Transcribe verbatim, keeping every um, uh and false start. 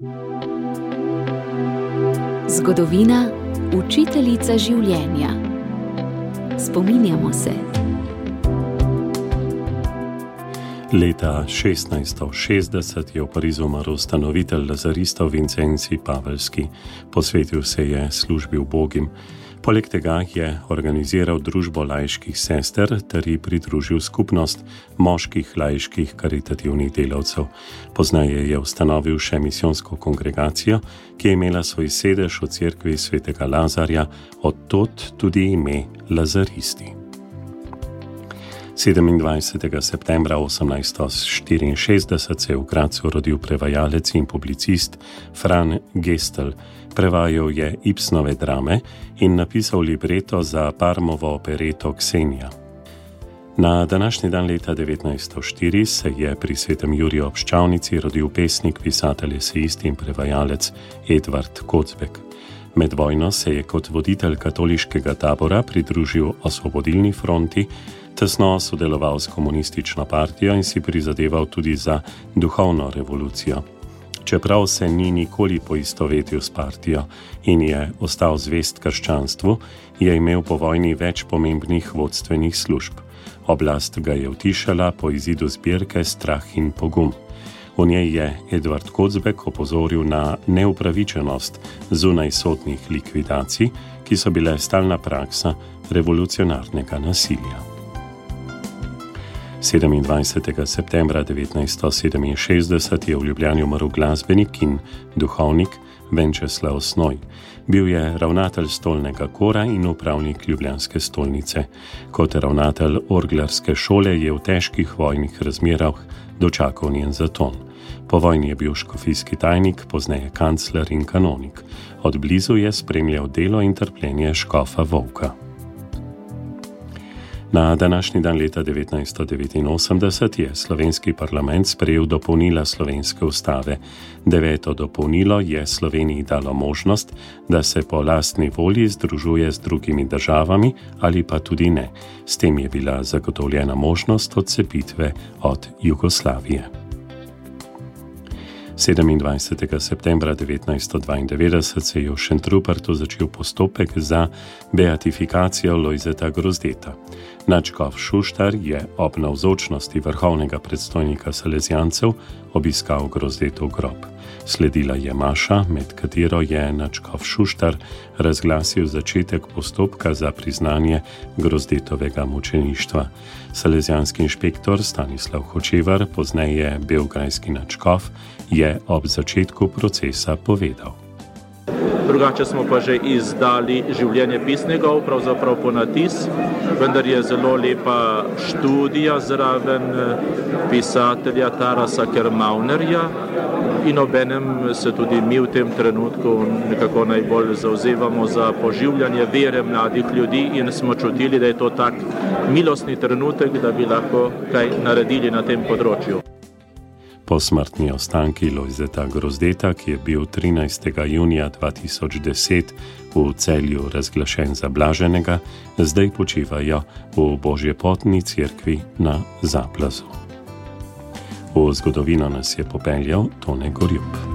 Zgodovina, učiteljica življenja. Spominjamo se. Leta šestnajststo šestdeset je v Parizu umrl ustanovitelj lazaristov Vincenzi Pavelski. Posvetil se je službi ubogim. Poleg tega je organiziral družbo laiških sester ter ji pridružil skupnost moških laiških karitativnih delavcev. Poznaje je ustanovil še misijonsko kongregacijo, ki je imela svoj sedež v cerkvi svetega Lazarja, od tod tudi ime Lazaristi. sedemindvajsetega septembra osemnajststo štiriinšestdeset se je v Gradcu rodil prevajalec in publicist Fran Gestel. Prevajal je Ibsenove drame in napisal libreto za Parmovo opereto Ksenija. Na današnji dan leta devetnajststo štiri se je pri Svetem Juriju ob Ščavnici rodil pesnik, pisatelj, esejist in prevajalec Edvard Kocbek. Med vojno se je kot voditelj katoliškega tabora pridružil Osvobodilni fronti, tesno sodeloval s komunistično partijo in si prizadeval tudi za duhovno revolucijo. Čeprav se ni nikoli poistovetil s partijo in je ostal zvest krščanstvu, je imel po vojni več pomembnih vodstvenih služb. Oblast ga je utišala po izidu zbirke Strah in pogum. V njej je Edvard Kocbek opozoril na neupravičenost zunajsodnih likvidacij, ki so bile stalna praksa revolucionarnega nasilja. sedemindvajsetega septembra devetnajststo sedeminšestdeset je v Ljubljani umrl glasbenik in duhovnik Venčeslav Snoj. Bil je ravnatelj stolnega kora in upravnik ljubljanske stolnice. Kot ravnatelj orglarske šole je v težkih vojnih razmerah dočakal njen zaton. Po vojni je bil škofijski tajnik, pozneje kancler in kanonik. Od blizu je spremljal delo in trpljenje škofa Volka. Na današnji dan leta devetnajststo devetinosemdeset je slovenski parlament sprejel dopolnila slovenske ustave. Deveto dopolnilo je Sloveniji dalo možnost, da se po lastni volji združuje z drugimi državami ali pa tudi ne. S tem je bila zagotovljena možnost odcepitve od Jugoslavije. sedemindvajsetega septembra devetnajststo dvaindevetdeset se je v Šentrupertu začel postopek za beatifikacijo Lojzeta Grozdeta. Nadškof Šuštar je ob navzočnosti vrhovnega predstojnika Salezijancev obiskal Grozdetov grob. Sledila je maša, med katero je nadškof Šuštar razglasil začetek postopka za priznanje Grozdetovega mučeništva. Salezijanski inšpektor Stanislav Hočevar, pozneje beograjski nadškof, je ob začetku procesa povedal. Drugače smo pa že izdali življenje pisnikov, pravzaprav po natis, vendar je zelo lepa študija zraven pisatelja Tarasa Kermaunerja in obenem se tudi mi v tem trenutku nekako najbolj zavzemamo za poživljanje vere mladih ljudi in smo čutili, da je to tak milostni trenutek, da bi lahko kaj naredili na tem področju. Posmrtni ostanki Lojzeta Grozdeta, ki je bil trinajstega junija dva tisoč deset v Celju razglašen za blaženega, zdaj počivajo v Božjepotni cerkvi na Zaplazu. V zgodovino nas je popeljal Tone Gorjup.